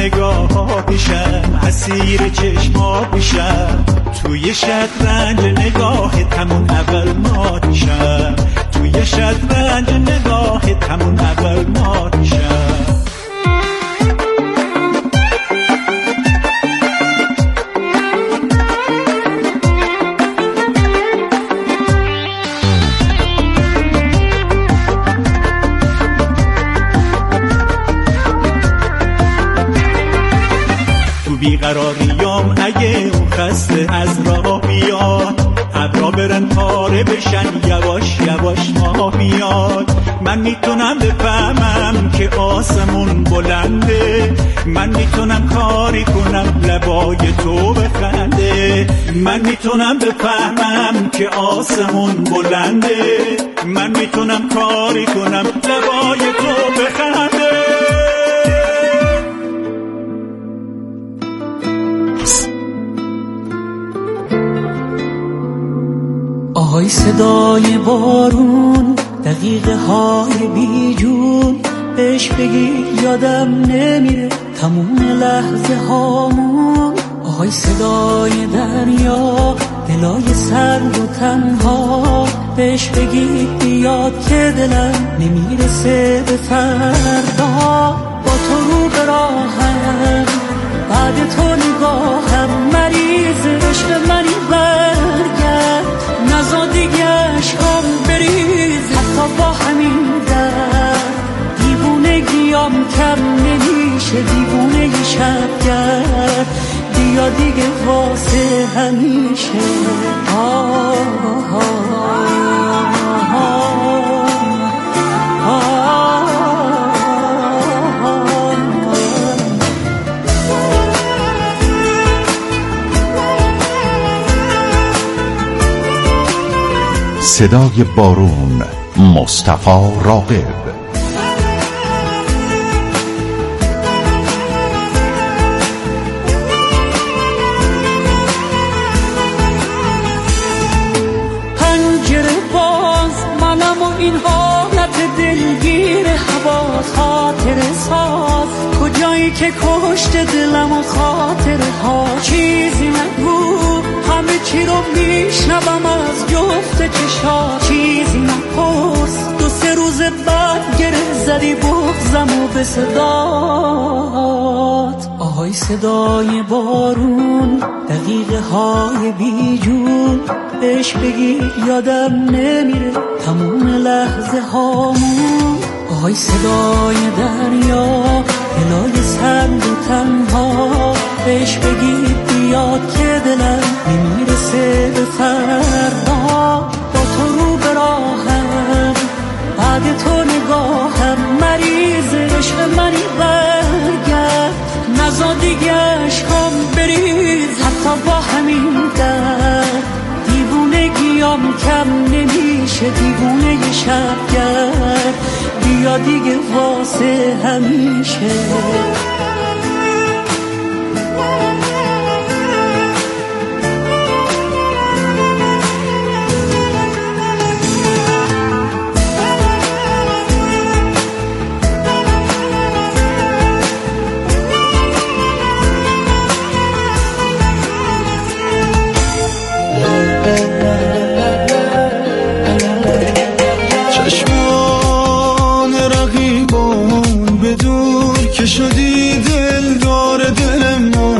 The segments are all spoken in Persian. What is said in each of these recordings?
نگاهیشم، اسیر چشماتیشم، توی شطرنج نگاهت همون اول ماتیشم، توی شطرنج نگاهت همون اول ماتیشم. بیقراریام اگه اون خسته از راه بیاد، ابرا برن پاره بشن یواش یواش ماه بیاد. من میتونم بفهمم که آسمون بلنده، من میتونم کاری کنم لبای تو بخنده، من میتونم بفهمم که آسمون بلنده، من میتونم کاری کنم لبای تو بخنده. آهای صدای بارون، دقیقه های بیجون، بهش بگی یادم نمیره تموم لحظه هامون. آهای صدای دریا، دلای سرد و تنها، بهش بگی بیاد که دلم نمیرسه به فردا. با تو رو به راهم، بعد تو نگاهم، مریض عشق منی برگرد، نزا دیگه عشقام بریز، حتی با همین درد دیوونگیام کم نمیشه، دیوونگی شبگرد، بیا دیگه واسه همیشه. صدای بارون، مصطفی راغب. پنجره باز منم و این حالت دلگیر حواس، خاطر ساز کجایی که کشت دلم و خاطره ها. چیزی نگو، همه چی رو میشنوم از جفت چشات، چیزی نپرس، دو سه روز بعد گره زدی بغزم و به صدات. آهای صدای بارون، دقیقه های بیجون، بهش بگی یادم نمیره تموم لحظه هامون. آهای صدای دریا، دلای سرد و تنها، بهش بگی بیاد که دلم نمیرسه به فردا. با تو رو به راهم، بعد تو نگاهم، مریض عشق منی برگرد، نزا دیگه عشقام بریز، حتی با همین درد دیوونگیام کم نمیشه، دیوونگی شبگرد، بیا دیگه واسه همیشه. چشمان رقیبان بدون که شدی دلدار دل ما،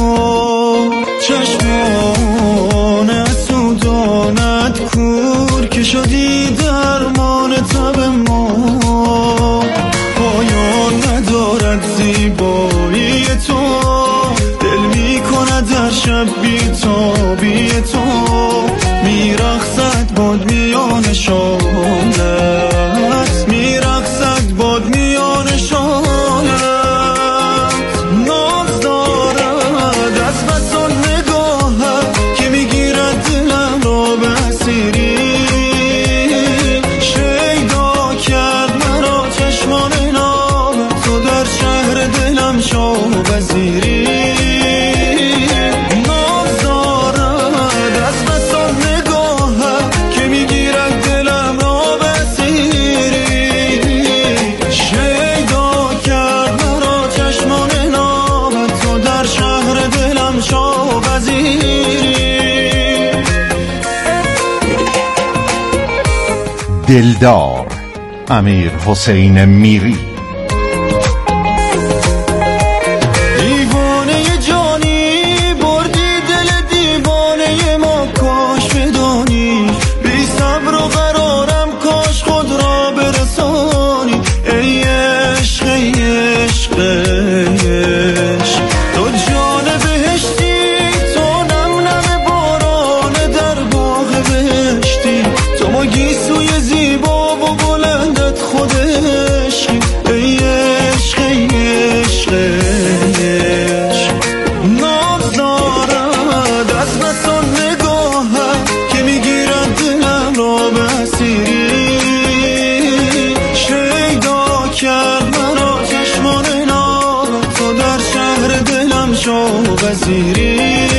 چشمان اسودانت کور که شدی درمان تب ما. پایان ندارد زیبایی تو، دل می کند در شب بی‌تابی تو، میرقصد باد میان شانت، میرقصد باد میان شانت. ناز دارد از بس آن نگاهت که میگیرد دلم را به اسیری، شیدا کرد مرا چشمان نامت، تو در شهر دلم شاه وزیری. دلدار امیر حسین میری. دیوانه جانی بردی دل دیوانه ما، کاش بدانی بی صبر و قرارم، کاش خود را برسانی. ای عشق ای عشق عشق، تو جان بهشتی، تو نم نم باران در باغ بهشتی، تو ما گیسوی زیبا و بلندت خود عشقی. ای عشق ای عشق عشق، ناز دارد از بسان نگاهم که میگیرد دلم را به اسیری. شیدا کرد مرا چشمان نامت، تو در شهر دلم شو وزیری.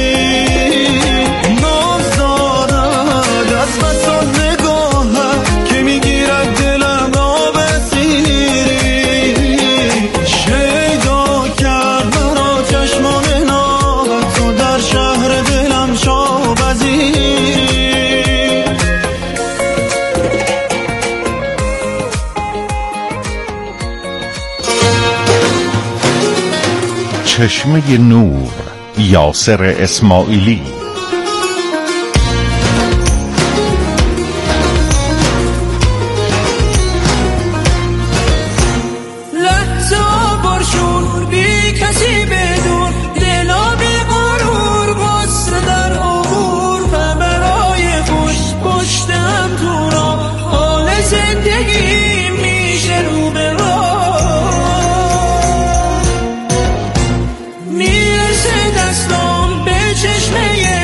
ناز دارد از بسان نگاهم که میگیرد دلم را به اسیری. شیدا کرد مرا چشمان نامت، تو در شهر دلم شو وزیری. چشمه نور یاسر اسماعیلی. لحظه برشون بی کسی بدون، دلا بی غرور غصه در عبور، و برای خوش پشتم تو را حال زندگی میشه رو به راه. میرسه دستام به چشمه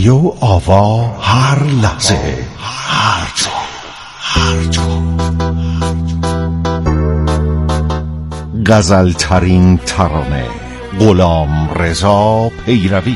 رادیو آوا، هر لحظه، هر جا. غزل‌ترین ترانه، غلامرضا پیروی.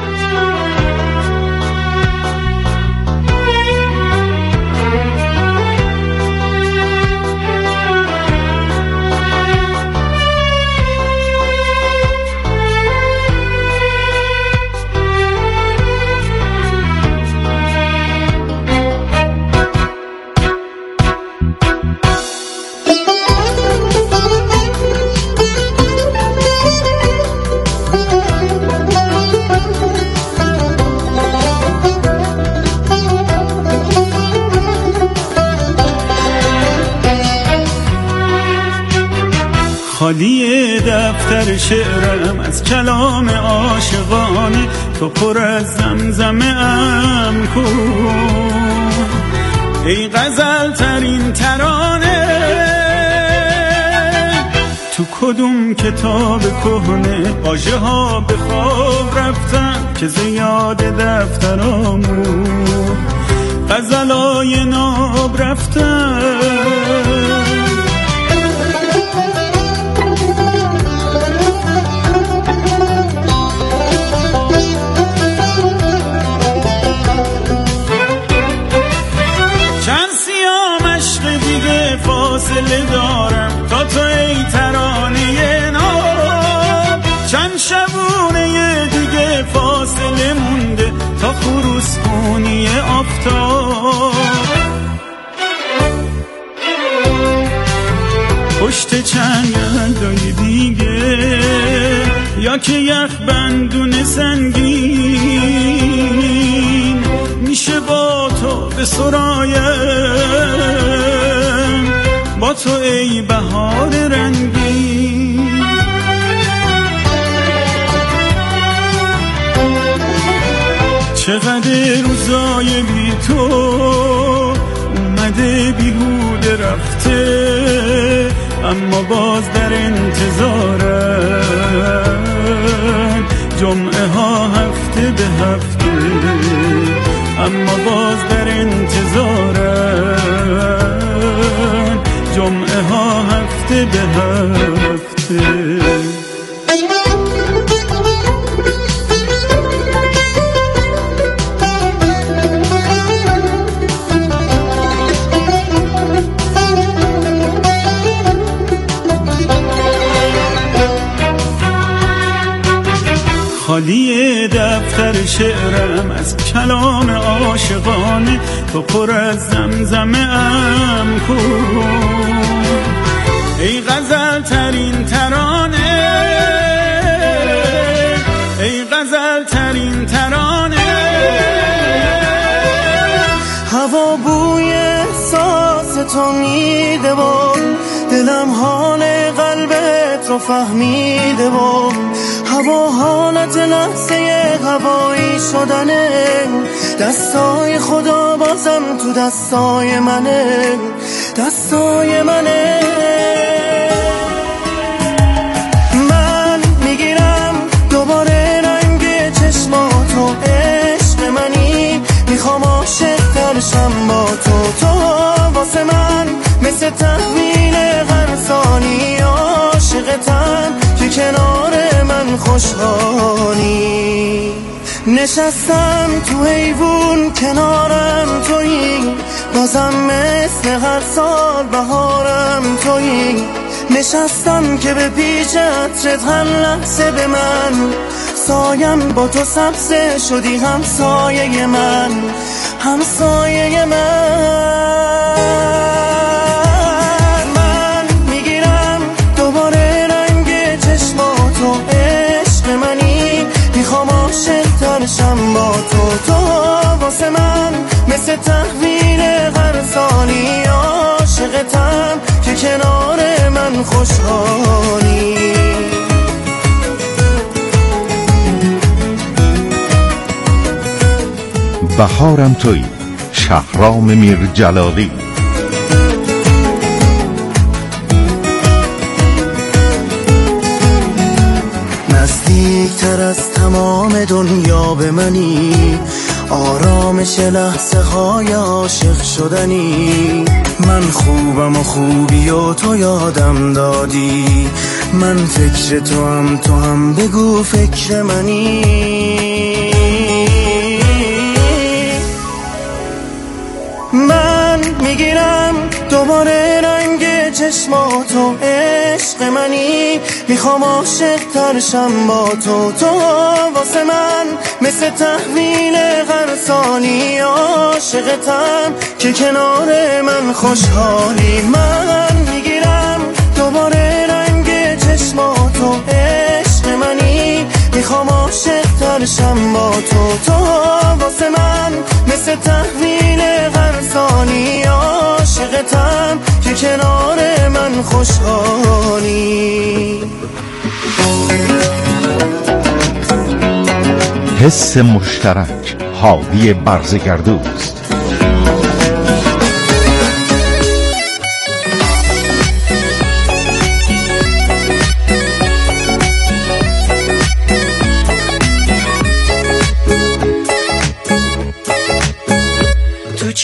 خالی دفتر شعرم از کلام عاشقانه، تو پر از زمزمه ام کن ای غزل ترین ترانه. تو کدوم کتاب کهنه آژه ها به خواب رفتن که زیاد دفترامون غزلای ناب رفتن. فاصله دارم تا تو ای ترانه ناب، چند شبونه دیگه فاصله مونده تا خروس خونی آفتاب. پشت چند یلدای دیگه یا که یخ بندون سنگین میشه با تو به سرایم، با تو ای بهار رنگین. چقدر روزای بی تو اومده بیهوده رفته، اما باز در انتظارم جمعه ها هفته به هفته، اما باز در انتظارم جمعه ها هفته به هفته. خالی دفتر شعرم از کلام عاشقانه، تو پر از زمزمه ام کن ای غزل ترین ترانه، ای غزل ترین ترانه. هوا بوی احساس تو میده و دلم حال قلبت رو فهمیده و هوا حالت لحظه هوایی شدنه، دستای خدا بازم تو دستای منه، دستای منه. من میگیرم دوباره رنگ چشماتو، عشق منی میخوام عاشق ترشم با تو، تو واسه من مثل تحویل هر ثانی عاشقتم که کنار من خوشحالی. نشستم تو حیوون کنارم تویی، بازم مثل هر سال بهارم تویی. نشستم که به پیش عطرت هر لحظه به من سایم، با تو سبزه شدی همسایه من، همسایه من. من میگیرم دوباره رنگ چشماتو، عشق منی میخوام عاشق ترشم با تو، تو واسه من مثل تحویل هر سالی عاشقتم که کنار من خوشحالی. بهارم تویی، شهرام میرجلالی. نزدیکتر از تمام دنیا به منی، آرامش لحظه های عاشق شدنی. من خوبم و خوبی و تو یادم دادی، من فکر تو هم بگو فکر منی. من میگیرم دوباره رنگ چشماتو، عشق منی، میخوام عاشق ترشم با تو. تو واسه من مثل تحویل غرسانی، عاشقتم که کنار من خوشحالی. من میگیرم دوباره رنگ چشماتو، عشق منی، میخوام عاشق ترشم با تو. تو واسه من مثل تحویل غرسانی، عاشقتم که کنار من خوشحالی. حس مشترک هادی برزگردوست. تو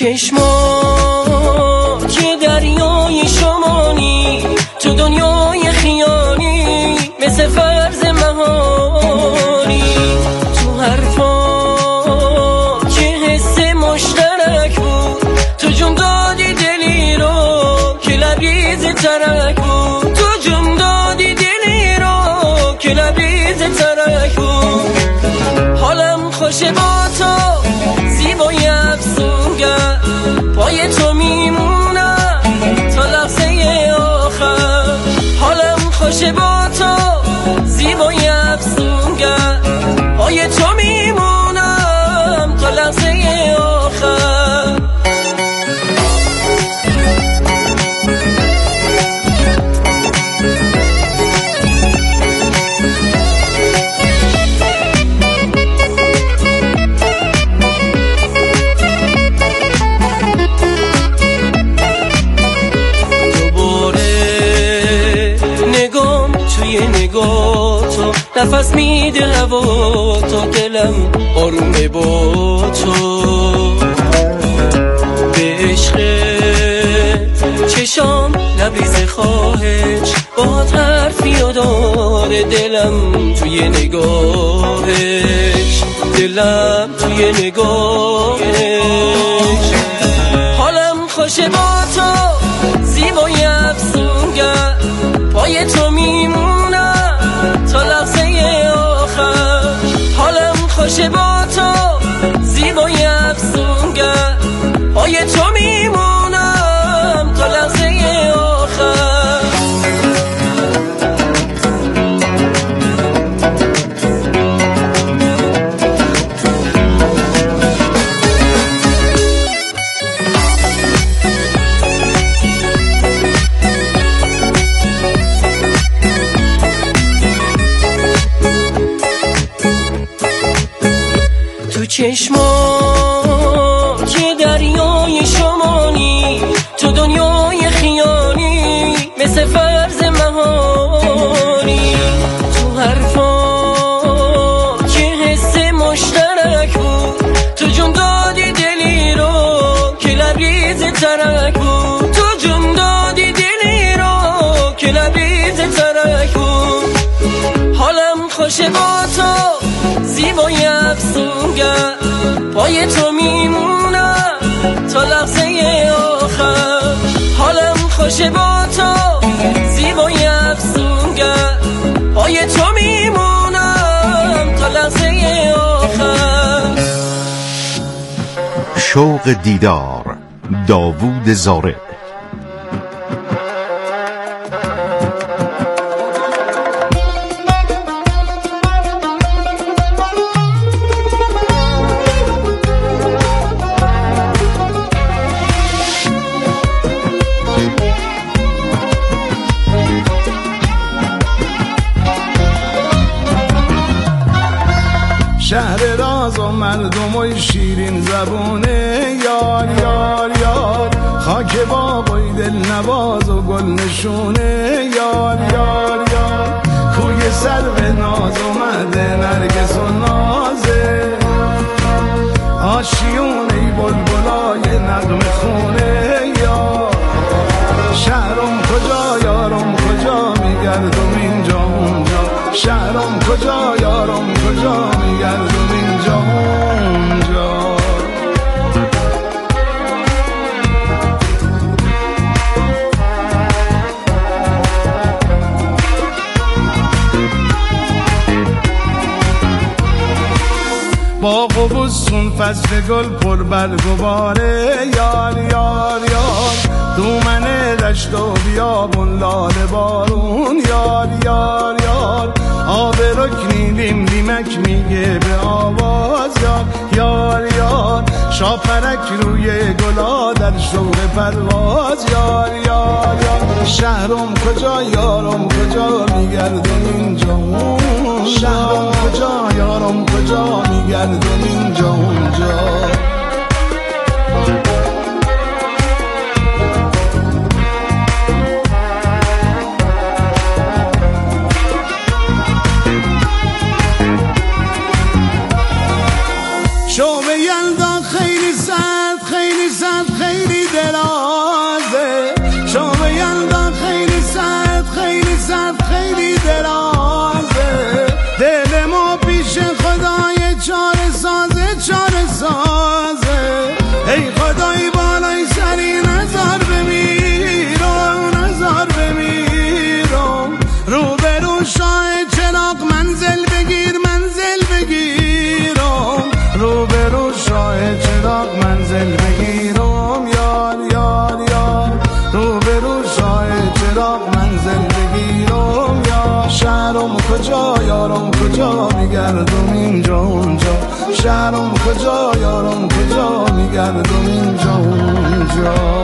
چشما که دریای شمانی، تو دنیای خیالی مثل فرض مهاری. تو حرفا که حس مشترک بود، تو جون دادی دلی رو که لبریز ترک بود. تو جون دادی دلی رو که لبریز ترک بود. حالم خوشه با تو زیبای افسونگر، پای تو میمونم تا لحظه آخر. حالم خوشه با تو زیبای افسونگر، پای تو میمونم تا لحظه آخر. نگاه تو نفس میده هوا، تا دلم آرومه با تو. به عشق چشام لبریز خواهش، با حرفی و داره دلم توی نگاهش، دلم توی نگاهش. حالم خوشه با تو زیبای افسونگر، پای تو میمونم تا لحظه آخر. حالم خوشه با تو زیبای افسونگر، پای تو میمونم تا لحظه آخر. تو چشما که دریای شمانی، تو دنیای خیالی مثل فرض مهاری. تو حرفا که حس مشترک بود، تو جون دادی دلی رو که لبریز ترک بود. تو جون دادی دلی رو که لبریز ترک بود. حالم خوشه با تو زیبای افسونگر، پای تو میمونم تا لحظه آخر. حالم خوشه با تو زیبای افسونگر، پای تو میمونم تا لحظه آخر. شوق دیدار داوود زارع. شهر راز و مردم و شیرین زبونه، یار یار یار خاک باغوی دل نواز و گل نشونه. یار یار یار کوی سر به ناز اومده، نرگس و نازه آشیون ای بلبلای نغمه خونه یار شهرم کجا یارم کجا میگردم اینجا اونجا شهرم کجا یارم کجا میگردم اینجا اونجا باغ و بستون فصل گل پر برگ و باره یار یار یار دومنه دشت و بیابون لاله بارون یار یار یار آب رکنی لیم لیمک میگه به آواز یار یار یار شاپرک روی گلا در شوق پرواز یار یار یار شهرم کجا یارم کجا میگردم اینجا شهرم کجا یارم کجا میگردم اینجا اونجا شوق یلدا خیلی سرد خیلی سرد خیلی درازه شوق یلدا خیلی سرد خیلی سرد خیلی درازه دل ما پیش خدای چاره سازه چاره سازه ای خدای بالای سری نظر بمیرم نظر بمیرم رو به رو شاه چراغ منزل بگیر منزل بگیرم رو به رو شاه چراغ منزل بگیرم یار یار یار رو به رو شاه چراغ منزل بگیرم یار شهرم کجا یارم کجا میگردم اینجا اونجا شهرم کجا یارم کجا میگردم اینجا اونجا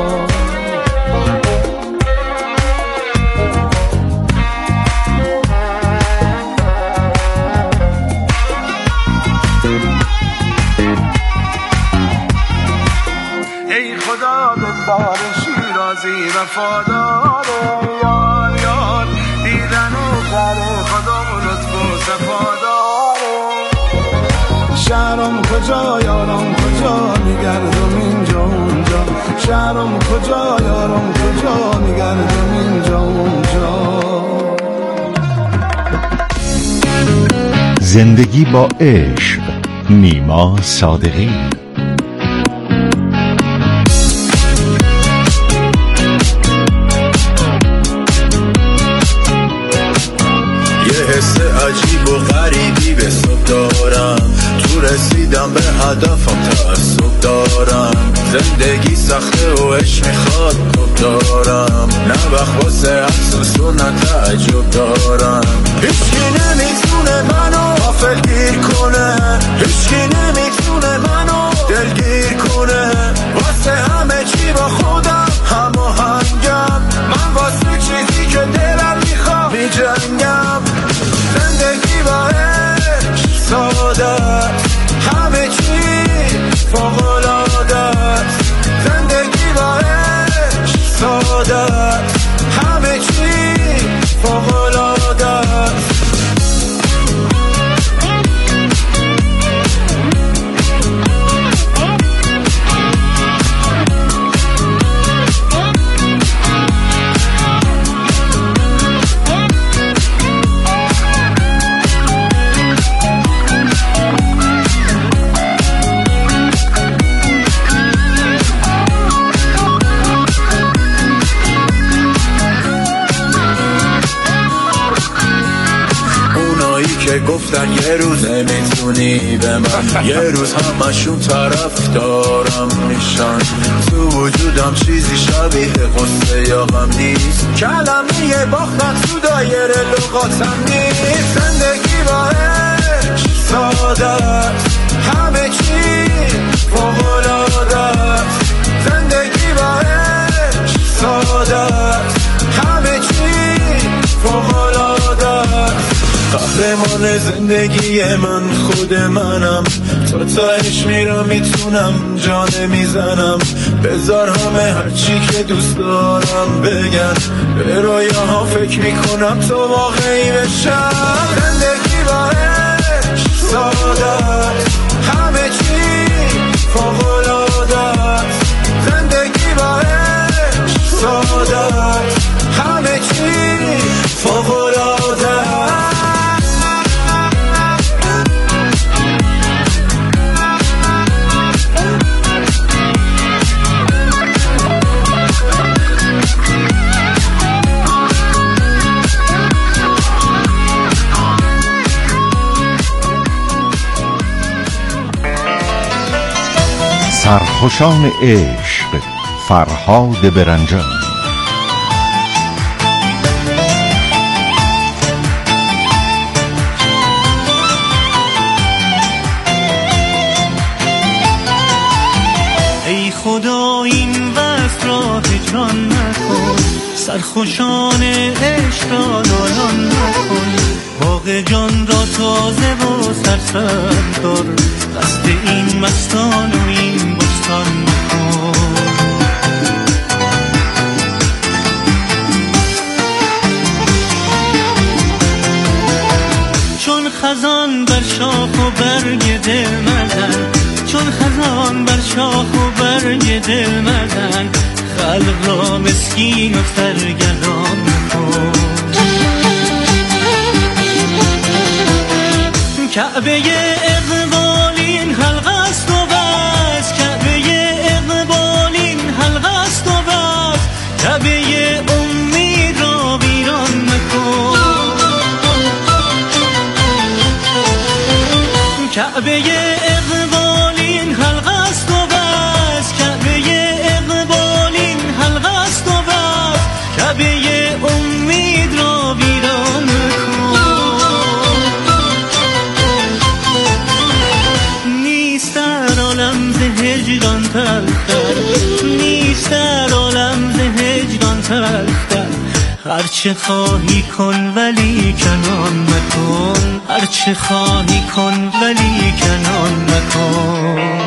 ای خدا دلدار شیرازی وفاداره یار یار دیدن و کره خدا لطف و صفاداره شهرم کجا یارم کجا میگردم اینجا اونجا شهرم کجا یارم کجا میگردم اینجا اونجا زندگی با عشق نیما صادقی حس عجیب و غریبی به صبح دارم تو رسیدم به هدفم تعصب دارم زندگی سخته و عشق میخواد کب دارم نه وقت واسه افسوس و نه تعجب دارم هیچکی نمیتونه منو غافل گیر کنه هیچکی نمیتونه منو دلگیر کنه واسه همه چی با خودم هماهنگم من واسه چیزی که دلم میخواد میجنگم زندگی با عشق ساده همه چی فوق‌العاده زندگی با عشق ساده همه چی فوق‌العاده که گفتن یه روز نمیتونی به من یه روز همشون طرف دارم میشن تو وجودم چیزی شبیه قصه یا غم نیست کلمه باختن تو دایره لغاتم نیست زندگی با عشق ساده همه چی فوق‌العاده زندگی با عشق ساده همه چی فوق‌العاده قهرمان زندگی من خود منم تا تاش میرم میتونم جانه میزنم بذار همه هرچی که دوست دارم بگن به رویاها فکر میکنم تو واقعی بشم زندگی با عشق ساده همه چی فوق‌العاده‌ست زندگی با عشق سعادت همه چی فوق‌العاده‌ست سرخوشان عشق، فرهاد برنجان. ای خدا این وصل را هجران نکن، سرخوشان عشق را نالان نکن، باغ جان را تازه و سرسبز دار، قصد این مستان و این بستان مکن. چون خزان بر شاخ و برگ دل مزن، چون خزان بر شاخ و برگ دل مزن، خلق را مسکین و سرگردان مکن. کعبه اقبال این حلقه است و بس، کعبه اقبال این حلقه است و بس، کعبه امید را ویران مکن. کعبه اقبال این حلقه است و بس، کعبه اقبال این حلقه است و بس، کعبه امید را ویران مکن. نیست در عالم ز هجران تلختر، نیست در عالم ز هجران تلختر، هرچه خواهی کن ولی کنان مکن، هرچه خواهی کن ولی کنان مکن.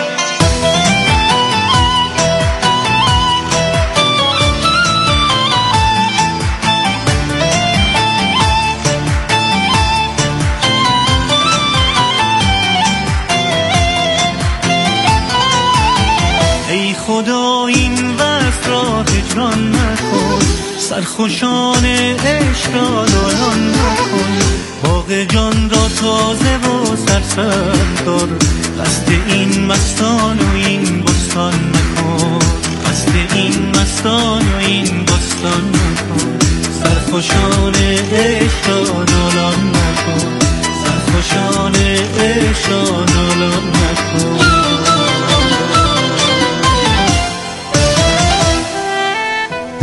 ای خدا این وصل را هجران نکن، سرخوشان عشق را نالان نکن، باغ جان را تازه و سرسبز دار، قصد این مستان و این بستان مکن، قصد این مستان و این بستان مکن. سرخوشان عشق را نالان نکن، سرخوشان عشق را نالان نکن.